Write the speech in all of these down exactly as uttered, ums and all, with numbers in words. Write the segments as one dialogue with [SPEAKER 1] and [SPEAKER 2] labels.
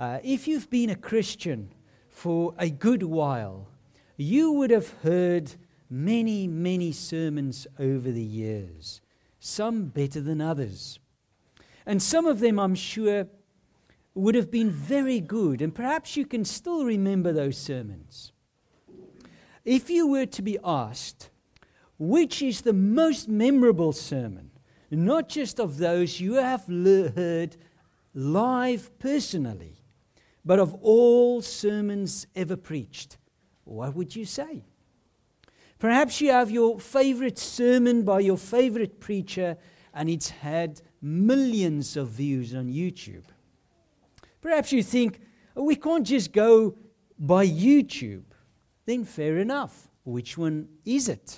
[SPEAKER 1] Uh, if you've been a Christian for a good while, you would have heard many, many sermons over the years, some better than others. And some of them, I'm sure, would have been very good, and perhaps you can still remember those sermons. If you were to be asked, which is the most memorable sermon, not just of those you have le- heard live personally, but of all sermons ever preached, what would you say? Perhaps you have your favorite sermon by your favorite preacher, and it's had millions of views on YouTube. Perhaps you think, oh, we can't just go by YouTube. Then fair enough. Which one is it?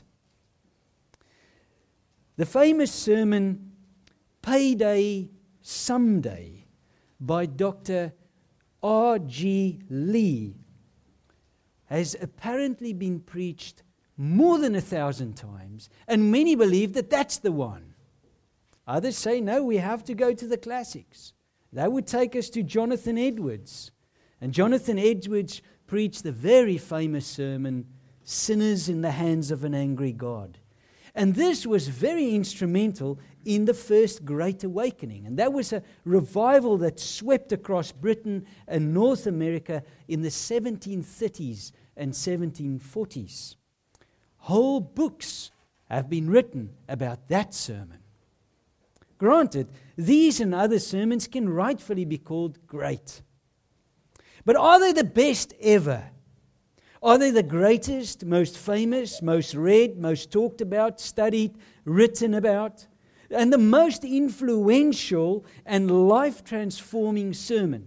[SPEAKER 1] The famous sermon, Payday Someday, by Doctor R G Lee, has apparently been preached more than a thousand times, and many believe that that's the one. Others say, no, we have to go to the classics. That would take us to Jonathan Edwards. And Jonathan Edwards preached the very famous sermon, Sinners in the Hands of an Angry God. And this was very instrumental in the First Great Awakening. And that was a revival that swept across Britain and North America in the seventeen thirties and seventeen forties. Whole books have been written about that sermon. Granted, these and other sermons can rightfully be called great. But are they the best ever? Are they the greatest, most famous, most read, most talked about, studied, written about, and the most influential and life-transforming sermon?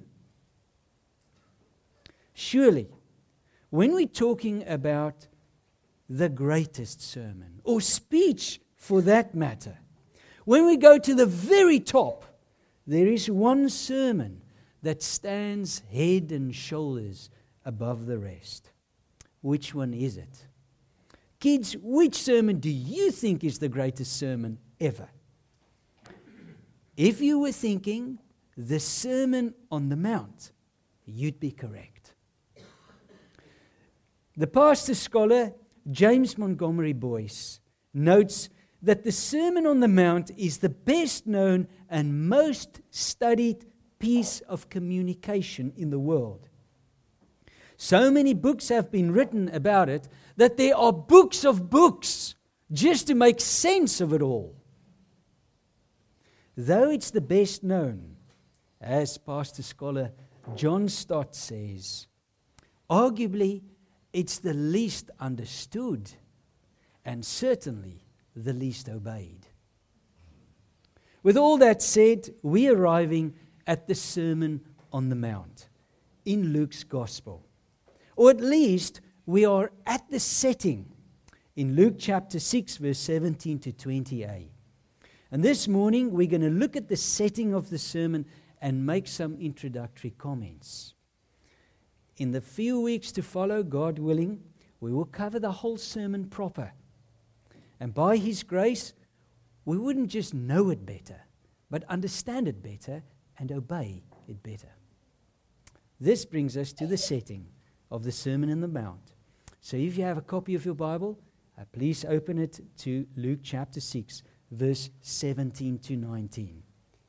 [SPEAKER 1] Surely, when we're talking about the greatest sermon, or speech for that matter, when we go to the very top, there is one sermon that stands head and shoulders above the rest. Which one is it? Kids, which sermon do you think is the greatest sermon ever? If you were thinking the Sermon on the Mount, you'd be correct. The pastor scholar James Montgomery Boyce notes that the Sermon on the Mount is the best known and most studied piece of communication in the world. So many books have been written about it that there are books of books just to make sense of it all. Though it's the best known, as pastor scholar John Stott says, arguably it's the least understood and certainly the least obeyed. With all that said, we're arriving at the Sermon on the Mount in Luke's Gospel. Or at least we are at the setting in Luke chapter six, verse seventeen to twenty a. And this morning we're going to look at the setting of the sermon and make some introductory comments. In the few weeks to follow, God willing, we will cover the whole sermon proper. And by His grace, we wouldn't just know it better, but understand it better and obey it better. This brings us to the setting of the Sermon on the Mount. So if you have a copy of your Bible, uh, please open it to Luke chapter six, verse seventeen to nineteen.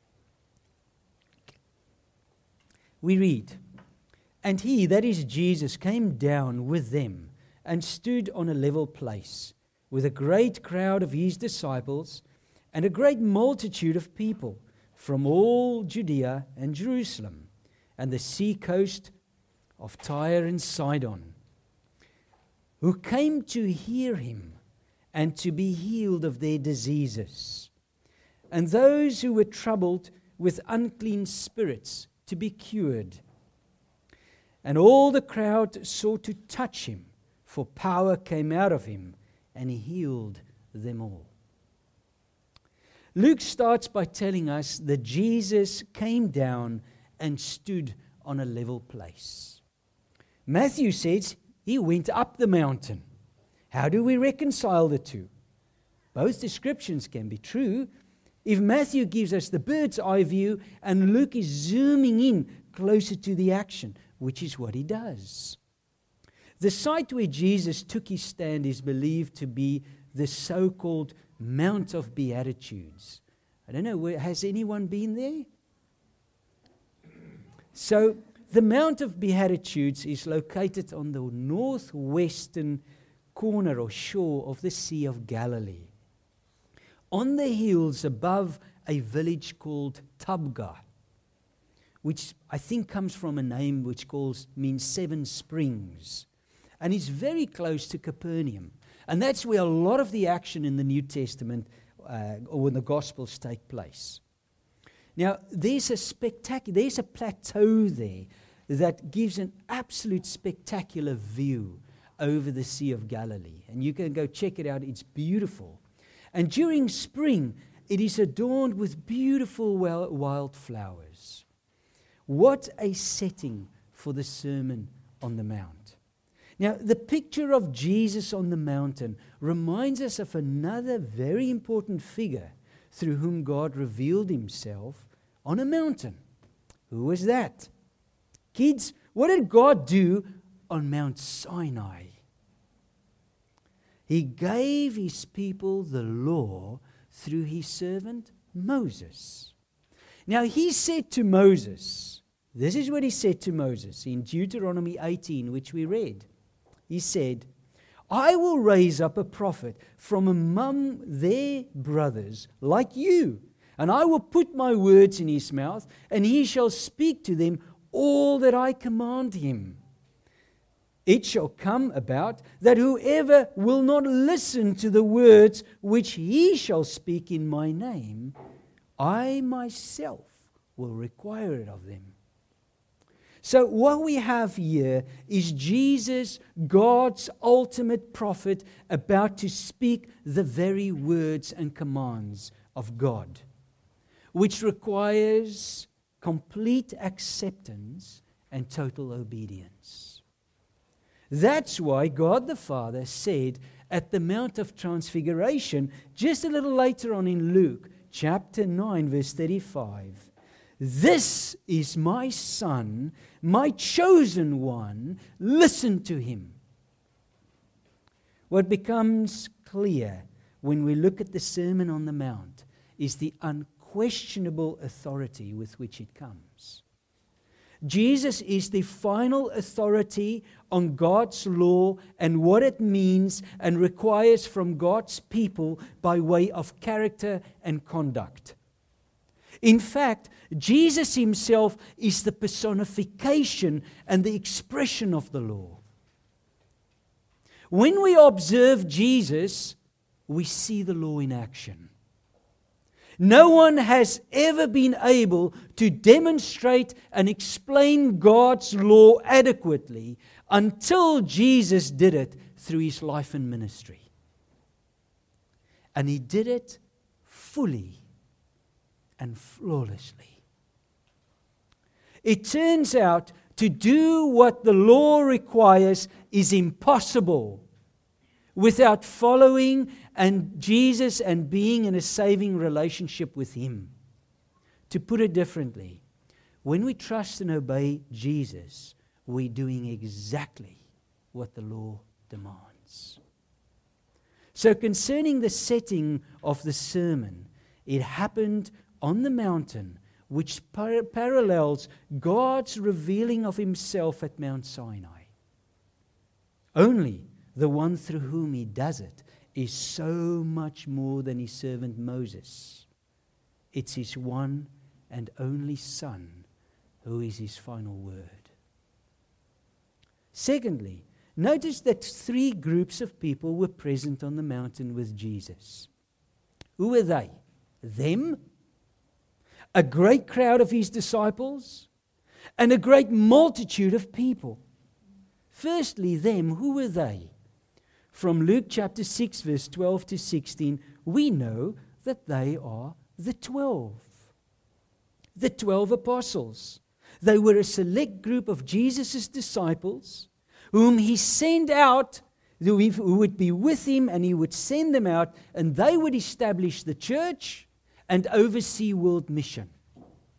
[SPEAKER 1] We read, "And he, that is Jesus, came down with them and stood on a level place, with a great crowd of his disciples and a great multitude of people from all Judea and Jerusalem and the sea coast of Tyre and Sidon, who came to hear him and to be healed of their diseases, and those who were troubled with unclean spirits to be cured. And all the crowd sought to touch him, for power came out of him, and he healed them all." Luke starts by telling us that Jesus came down and stood on a level place. Matthew says he went up the mountain. How do we reconcile the two? Both descriptions can be true. If Matthew gives us the bird's eye view and Luke is zooming in closer to the action, which is what he does. The site where Jesus took his stand is believed to be the so-called Mount of Beatitudes. I don't know, has anyone been there? So, the Mount of Beatitudes is located on the northwestern corner or shore of the Sea of Galilee, on the hills above a village called Tabgha, which I think comes from a name which calls, means seven springs, and is very close to Capernaum. And that's where a lot of the action in the New Testament uh, or in the Gospels take place. Now, there's a spectacular, there's a plateau there that gives an absolute spectacular view over the Sea of Galilee. And you can go check it out. It's beautiful. And during spring, it is adorned with beautiful wildflowers. What a setting for the Sermon on the Mount. Now, the picture of Jesus on the mountain reminds us of another very important figure through whom God revealed himself on a mountain. Who was that? Kids, what did God do on Mount Sinai? He gave his people the law through his servant Moses. Now he said to Moses, this is what he said to Moses in Deuteronomy eighteen, which we read. He said, I will raise up a prophet from among their brothers like you, and I will put my words in his mouth, and he shall speak to them all that I command him. It shall come about that whoever will not listen to the words which he shall speak in my name, I myself will require it of them. So what we have here is Jesus, God's ultimate prophet, about to speak the very words and commands of God, which requires complete acceptance and total obedience. That's why God the Father said at the Mount of Transfiguration, just a little later on in Luke, chapter nine, verse thirty-five, this is my Son, my chosen one, listen to him. What becomes clear when we look at the Sermon on the Mount is the unquestionable authority with which it comes. Jesus is the final authority on God's law and what it means and requires from God's people by way of character and conduct. In fact, Jesus himself is the personification and the expression of the law. When we observe Jesus, we see the law in action. No one has ever been able to demonstrate and explain God's law adequately until Jesus did it through his life and ministry. And he did it fully and flawlessly. It turns out to do what the law requires is impossible without following and Jesus and being in a saving relationship with him. To put it differently, when we trust and obey Jesus, we're doing exactly what the law demands. So concerning the setting of the sermon, it happened on the mountain, which par- parallels God's revealing of himself at Mount Sinai. Only the one through whom he does it is so much more than his servant Moses. It's his one and only Son who is his final word. Secondly, notice that three groups of people were present on the mountain with Jesus. Who were they? Them, a great crowd of his disciples, and a great multitude of people. Firstly, them, who were they? From Luke chapter six, verse twelve to sixteen, we know that they are the twelve. The twelve apostles. They were a select group of Jesus' disciples whom he sent out, who would be with him, and he would send them out, and they would establish the church and oversee world mission.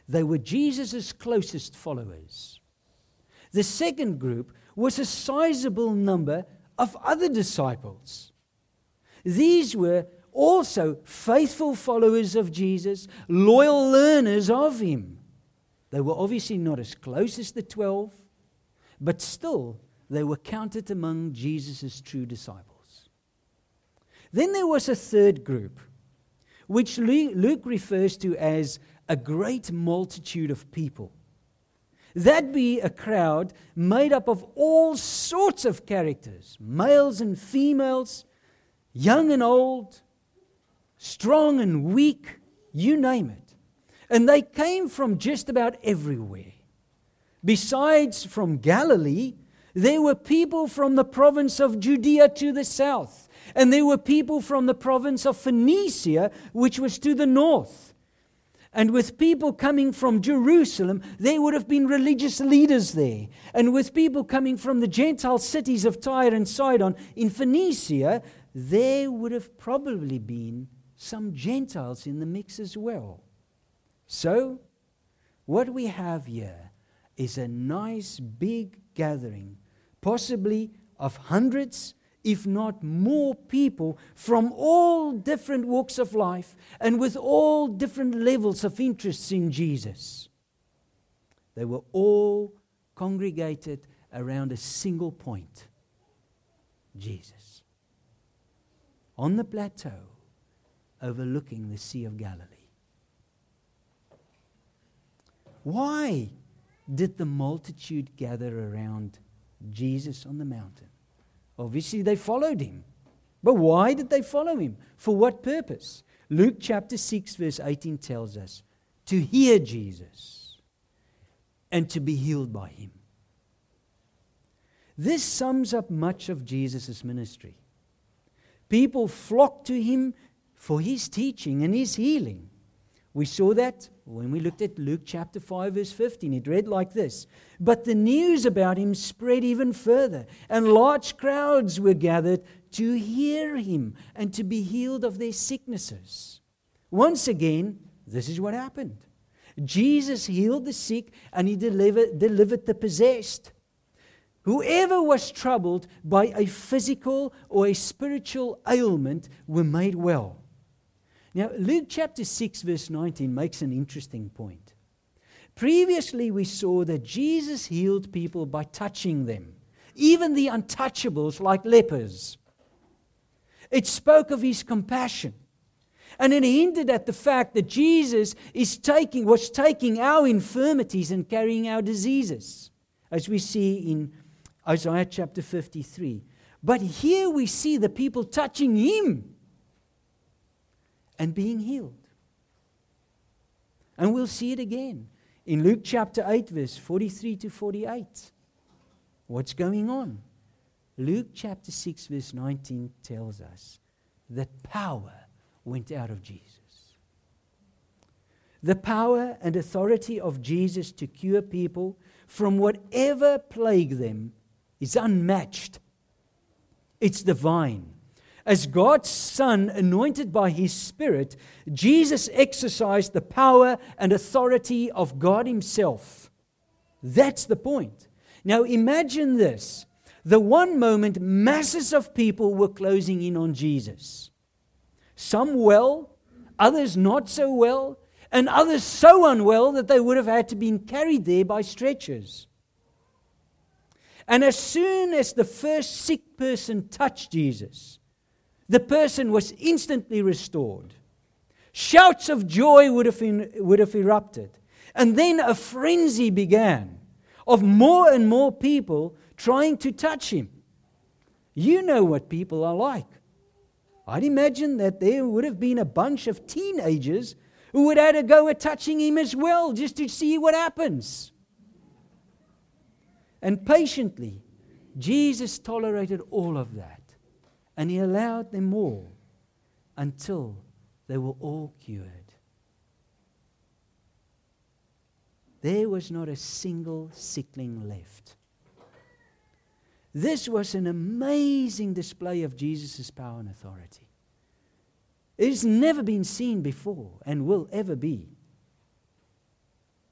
[SPEAKER 1] They were Jesus' closest followers. The second group was a sizable number of other disciples. These were also faithful followers of Jesus, loyal learners of Him. They were obviously not as close as the twelve, but still they were counted among Jesus' true disciples. Then there was a third group, which Luke refers to as a great multitude of people. That be a crowd made up of all sorts of characters, males and females, young and old, strong and weak, you name it. And they came from just about everywhere. Besides from Galilee, there were people from the province of Judea to the south, and there were people from the province of Phoenicia, which was to the north. And with people coming from Jerusalem, there would have been religious leaders there. And with people coming from the Gentile cities of Tyre and Sidon in Phoenicia, there would have probably been some Gentiles in the mix as well. So, what we have here is a nice big gathering, possibly of hundreds, if not more people from all different walks of life and with all different levels of interests in Jesus. They were all congregated around a single point: Jesus. On the plateau overlooking the Sea of Galilee. Why did the multitude gather around Jesus on the mountain? Obviously, they followed Him. But why did they follow Him? For what purpose? Luke chapter six, verse eighteen tells us, to hear Jesus and to be healed by Him. This sums up much of Jesus' ministry. People flocked to Him for His teaching and His healing. We saw that when we looked at Luke chapter five, verse fifteen. It read like this: "But the news about Him spread even further, and large crowds were gathered to hear Him and to be healed of their sicknesses." Once again, this is what happened. Jesus healed the sick and He delivered, delivered the possessed. Whoever was troubled by a physical or a spiritual ailment were made well. Now, Luke chapter six, verse nineteen makes an interesting point. Previously, we saw that Jesus healed people by touching them, even the untouchables like lepers. It spoke of His compassion. And it hinted at the fact that Jesus is taking, was taking our infirmities and carrying our diseases, as we see in Isaiah chapter fifty-three. But here we see the people touching Him and being healed. And we'll see it again in Luke chapter eight, verse forty-three to forty-eight. What's going on? Luke chapter six, verse nineteen tells us that power went out of Jesus. The power and authority of Jesus to cure people from whatever plague them is unmatched. It's divine. As God's Son, anointed by His Spirit, Jesus exercised the power and authority of God Himself. That's the point. Now imagine this. The one moment masses of people were closing in on Jesus. Some well, others not so well, and others so unwell that they would have had to be carried there by stretchers. And as soon as the first sick person touched Jesus, the person was instantly restored. Shouts of joy would have, in, would have erupted. And then a frenzy began of more and more people trying to touch Him. You know what people are like. I'd imagine that there would have been a bunch of teenagers who would have had a go at touching Him as well, just to see what happens. And patiently, Jesus tolerated all of that. And He allowed them all until they were all cured. There was not a single sickling left. This was an amazing display of Jesus' power and authority. It has never been seen before and will ever be.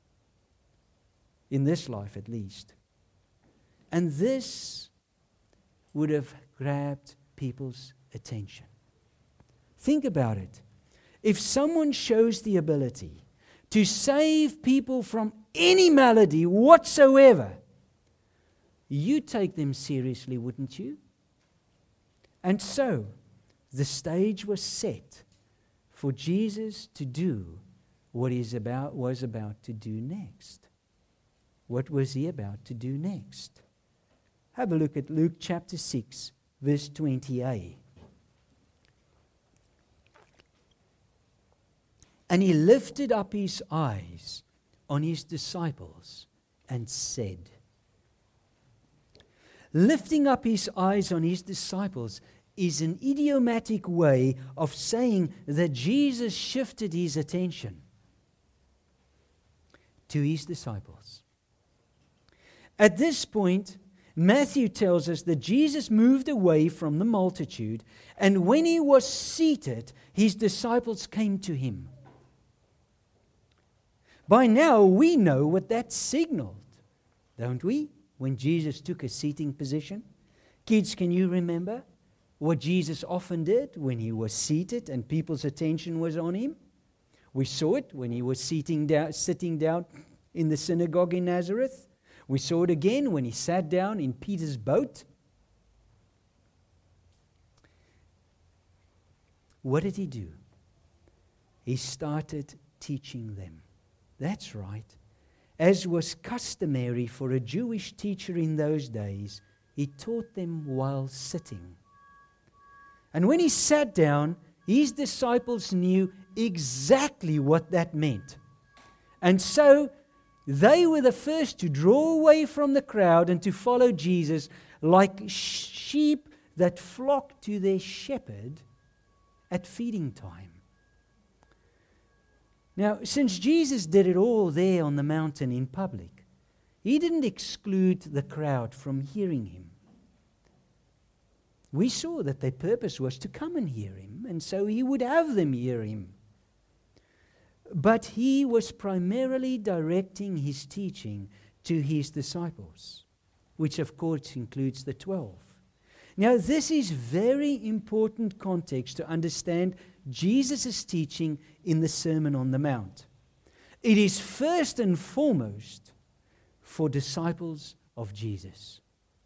[SPEAKER 1] in this life at least. And this would have grabbed people's attention. Think about it. If someone shows the ability to save people from any malady whatsoever, you take them seriously, wouldn't you? And so, the stage was set for Jesus to do what he about, was about to do next. What was he about to do next? Have a look at Luke chapter six, verse twenty a. And he lifted up his eyes on his disciples and said, lifting up his eyes on his disciples is an idiomatic way of saying that Jesus shifted his attention to his disciples. At this point, Matthew tells us that Jesus moved away from the multitude, and when he was seated, his disciples came to him. By now, we know what that signaled, don't we? When Jesus took a seating position. Kids, can you remember what Jesus often did when he was seated and people's attention was on him? We saw it when he was sitting down, sitting down in the synagogue in Nazareth. We saw it again when he sat down in Peter's boat. What did he do? He started teaching them. That's right. As was customary for a Jewish teacher in those days, he taught them while sitting. And when he sat down, his disciples knew exactly what that meant. And so they were the first to draw away from the crowd and to follow Jesus like sheep that flock to their shepherd at feeding time. Now, since Jesus did it all there on the mountain in public, he didn't exclude the crowd from hearing him. We saw that their purpose was to come and hear him, and so he would have them hear him. But he was primarily directing his teaching to his disciples, which of course includes the twelve. Now, this is very important context to understand Jesus' teaching in the Sermon on the Mount. It is first and foremost for disciples of Jesus.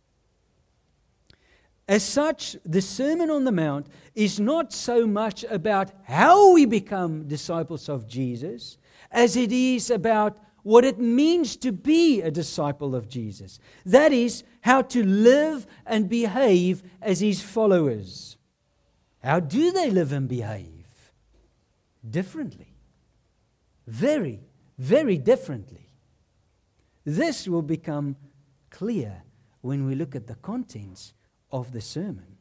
[SPEAKER 1] As such, the Sermon on the Mount is not so much about how we become disciples of Jesus as it is about what it means to be a disciple of Jesus. That is, how to live and behave as his followers. How do they live and behave? Differently. Very, very differently. This will become clear when we look at the contents of the sermon.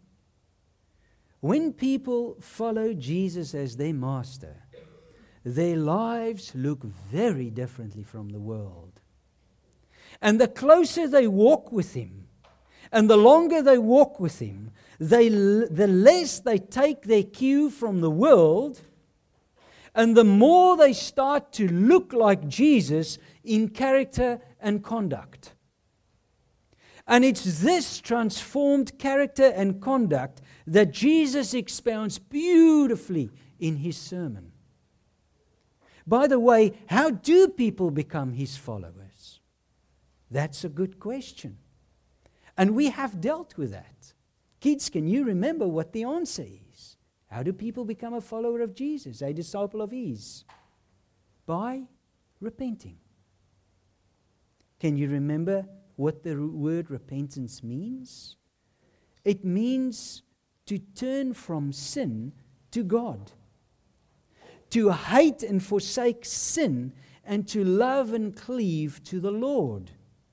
[SPEAKER 1] When people follow Jesus as their master, their lives look very differently from the world. And the closer they walk with him, and the longer they walk with him, they, the less they take their cue from the world, and the more they start to look like Jesus in character and conduct. And it's this transformed character and conduct that Jesus expounds beautifully in his sermon. By the way, how do people become his followers? That's a good question. And we have dealt with that. Kids, can you remember what the answer is? How do people become a follower of Jesus, a disciple of his? By repenting. Can you remember what the word repentance means? It means to turn from sin to God. To hate and forsake sin and to love and cleave to the Lord.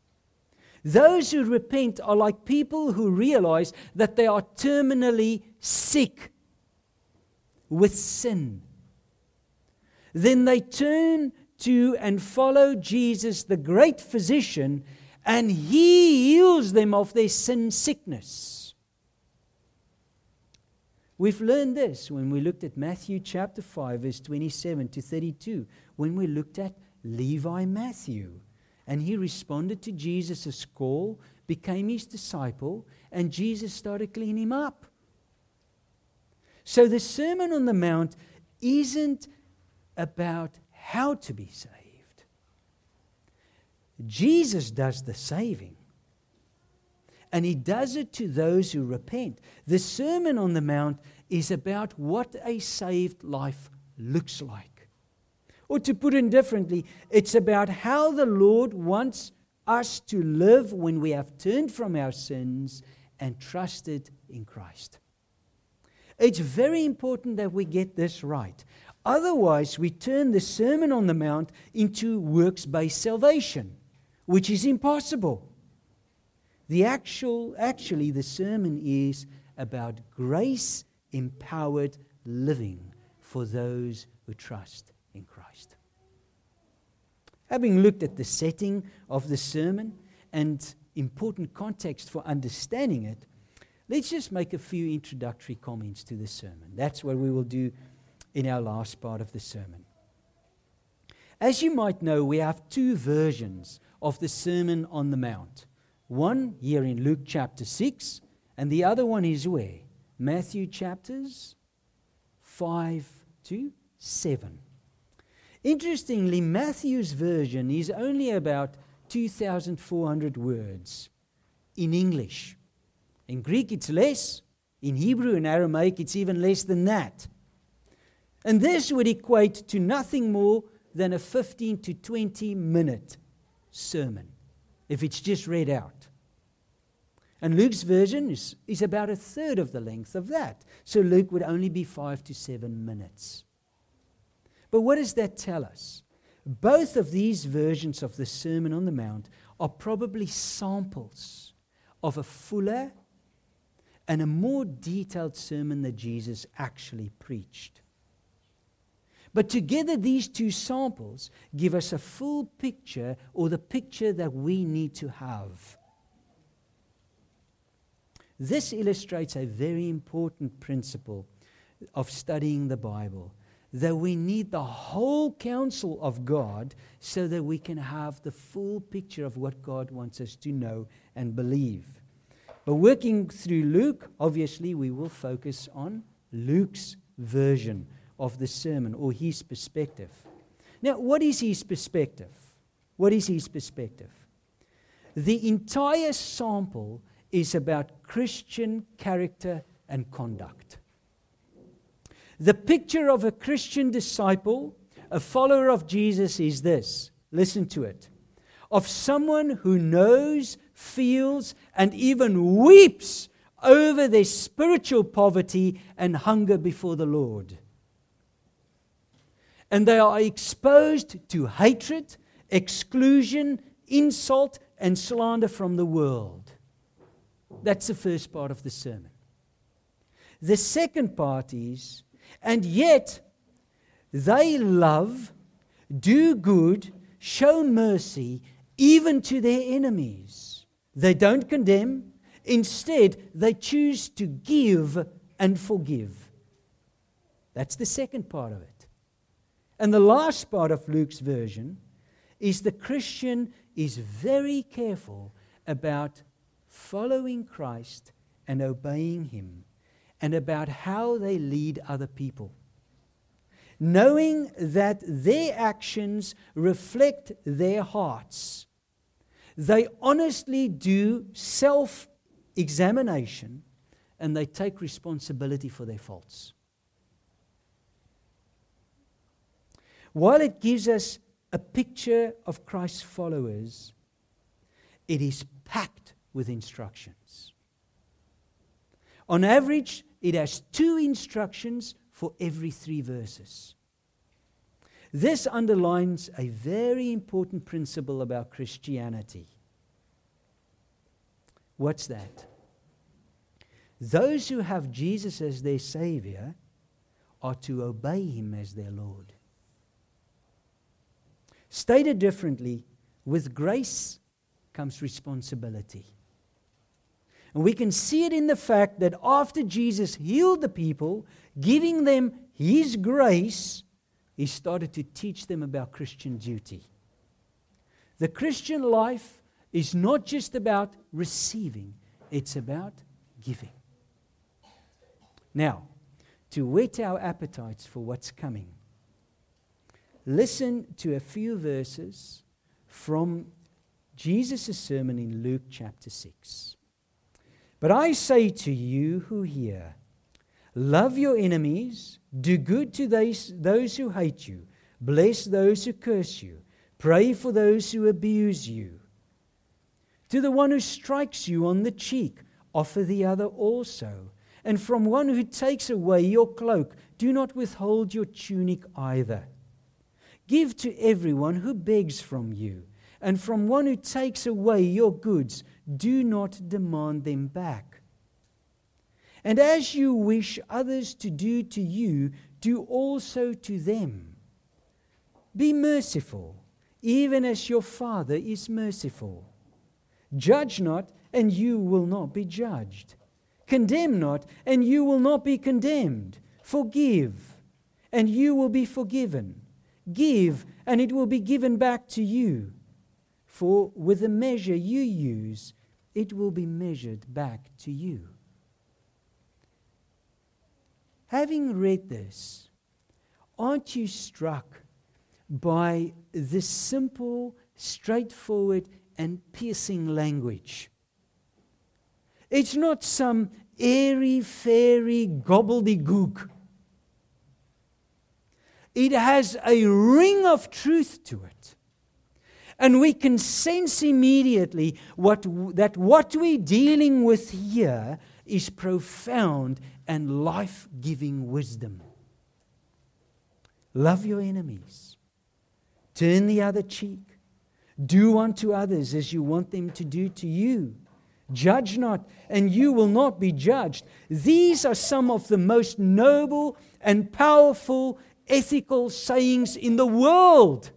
[SPEAKER 1] Those who repent are like people who realize that they are terminally sick with sin. Then they turn to and follow Jesus, the great physician, and he heals them of their sin sickness. We've learned this when we looked at Matthew chapter five, verse twenty-seven to thirty-two, when we looked at Levi Matthew, And he responded to Jesus' call, became his disciple, and Jesus started cleaning him up. So the Sermon on the Mount isn't about how to be saved. Jesus does the saving. And he does it to those who repent. The Sermon on the Mount is about what a saved life looks like. Or to put it differently, it's about how the Lord wants us to live when we have turned from our sins and trusted in Christ. It's very important that we get this right. Otherwise, we turn the Sermon on the Mount into works-based salvation, which is impossible. The actual, actually, the sermon is about grace-empowered living for those who trust in Christ. Having looked at the setting of the sermon and important context for understanding it, let's just make a few introductory comments to the sermon. That's what we will do in our last part of the sermon. As you might know, we have two versions of the Sermon on the Mount. One here in Luke chapter six, and the other one is where? Matthew chapters five to seven. Interestingly, Matthew's version is only about two thousand four hundred words in English. In Greek it's less. In Hebrew and Aramaic it's even less than that. And this would equate to nothing more than a fifteen to twenty minute sermon, if it's just read out. And Luke's version is, is about a third of the length of that. So Luke would only be five to seven minutes. But what does that tell us? Both of these versions of the Sermon on the Mount are probably samples of a fuller and a more detailed sermon that Jesus actually preached. But together these two samples give us a full picture, or the picture that we need to have. This illustrates a very important principle of studying the Bible, that we need the whole counsel of God so that we can have the full picture of what God wants us to know and believe. But working through Luke, obviously we will focus on Luke's version of the sermon, or his perspective. Now, what is his perspective? What is his perspective? The entire sample is about Christian character and conduct. The picture of a Christian disciple, a follower of Jesus, is this. Listen to it. Of someone who knows, feels, and even weeps over their spiritual poverty and hunger before the Lord. And they are exposed to hatred, exclusion, insult, and slander from the world. That's the first part of the sermon. The second part is, and yet they love, do good, show mercy, even to their enemies. They don't condemn. Instead, they choose to give and forgive. That's the second part of it. And the last part of Luke's version is the Christian is very careful about following Christ and obeying Him, and about how they lead other people. Knowing that their actions reflect their hearts, they honestly do self-examination and they take responsibility for their faults. While it gives us a picture of Christ's followers, it is packed with instructions. On average, it has two instructions for every three verses. This underlines a very important principle about Christianity. What's that? Those who have Jesus as their Savior are to obey Him as their Lord. Stated differently, with grace comes responsibility. And we can see it in the fact that after Jesus healed the people, giving them His grace, He started to teach them about Christian duty. The Christian life is not just about receiving, it's about giving. Now, to whet our appetites for what's coming, listen to a few verses from Jesus' sermon in Luke chapter six. But I say to you who hear, love your enemies, do good to those, those who hate you, bless those who curse you, pray for those who abuse you. To the one who strikes you on the cheek, offer the other also. And from one who takes away your cloak, do not withhold your tunic either. Give to everyone who begs from you, and from one who takes away your goods, do not demand them back. And as you wish others to do to you, do also to them. Be merciful, even as your Father is merciful. Judge not, and you will not be judged. Condemn not, and you will not be condemned. Forgive, and you will be forgiven. Give, and it will be given back to you. For with the measure you use, it will be measured back to you. Having read this, aren't you struck by this simple, straightforward, and piercing language? It's not some airy-fairy gobbledygook. It has a ring of truth to it. And we can sense immediately what, that what we're dealing with here is profound and life-giving wisdom. Love your enemies. Turn the other cheek. Do unto others as you want them to do to you. Judge not, and you will not be judged. These are some of the most noble and powerful ethical sayings in the world.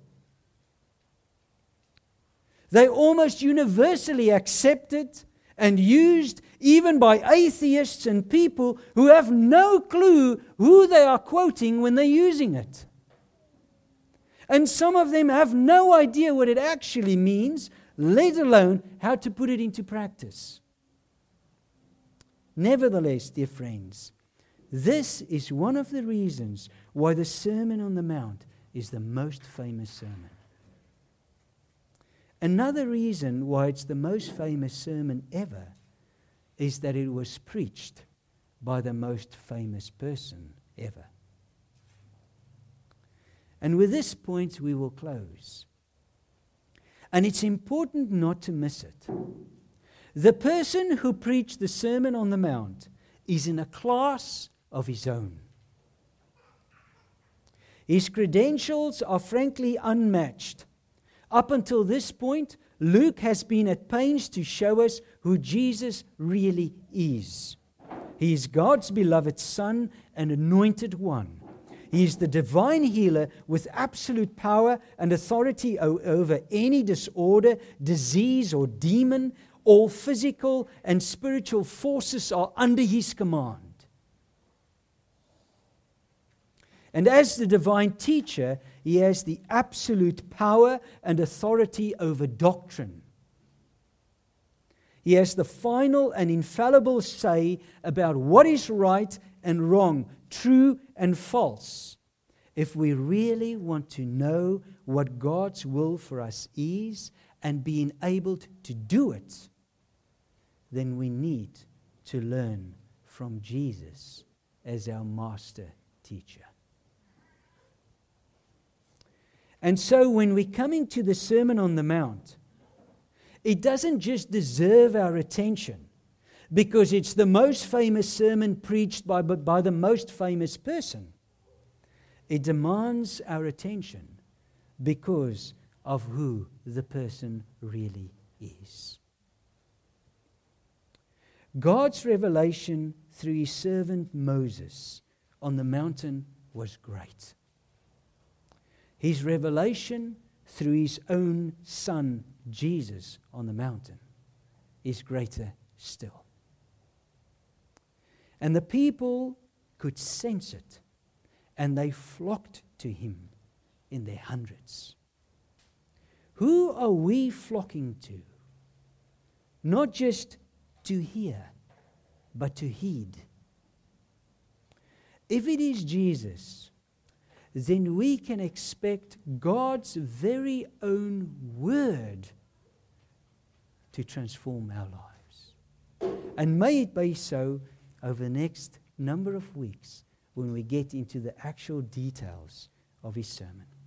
[SPEAKER 1] They're almost universally accepted and used even by atheists and people who have no clue who they are quoting when they're using it. And some of them have no idea what it actually means, let alone how to put it into practice. Nevertheless, dear friends, this is one of the reasons why the Sermon on the Mount is the most famous sermon. Another reason why it's the most famous sermon ever is that it was preached by the most famous person ever. And with this point, we will close. And it's important not to miss it. The person who preached the Sermon on the Mount is in a class of his own. His credentials are frankly unmatched. Up until this point, Luke has been at pains to show us who Jesus really is. He is God's beloved Son and anointed one. He is the divine healer with absolute power and authority o- over any disorder, disease, or demon. All physical and spiritual forces are under His command. And as the divine teacher, He has the absolute power and authority over doctrine. He has the final and infallible say about what is right and wrong, true and false. If we really want to know what God's will for us is and be enabled to do it, then we need to learn from Jesus as our master teacher. And so when we're coming to the Sermon on the Mount, it doesn't just deserve our attention because it's the most famous sermon preached by, by the most famous person. It demands our attention because of who the person really is. God's revelation through His servant Moses on the mountain was great. His revelation through His own Son, Jesus, on the mountain is greater still. And the people could sense it, and they flocked to Him in their hundreds. Who are we flocking to? Not just to hear, but to heed. If it is Jesus, then we can expect God's very own word to transform our lives. And may it be so over the next number of weeks when we get into the actual details of his sermon.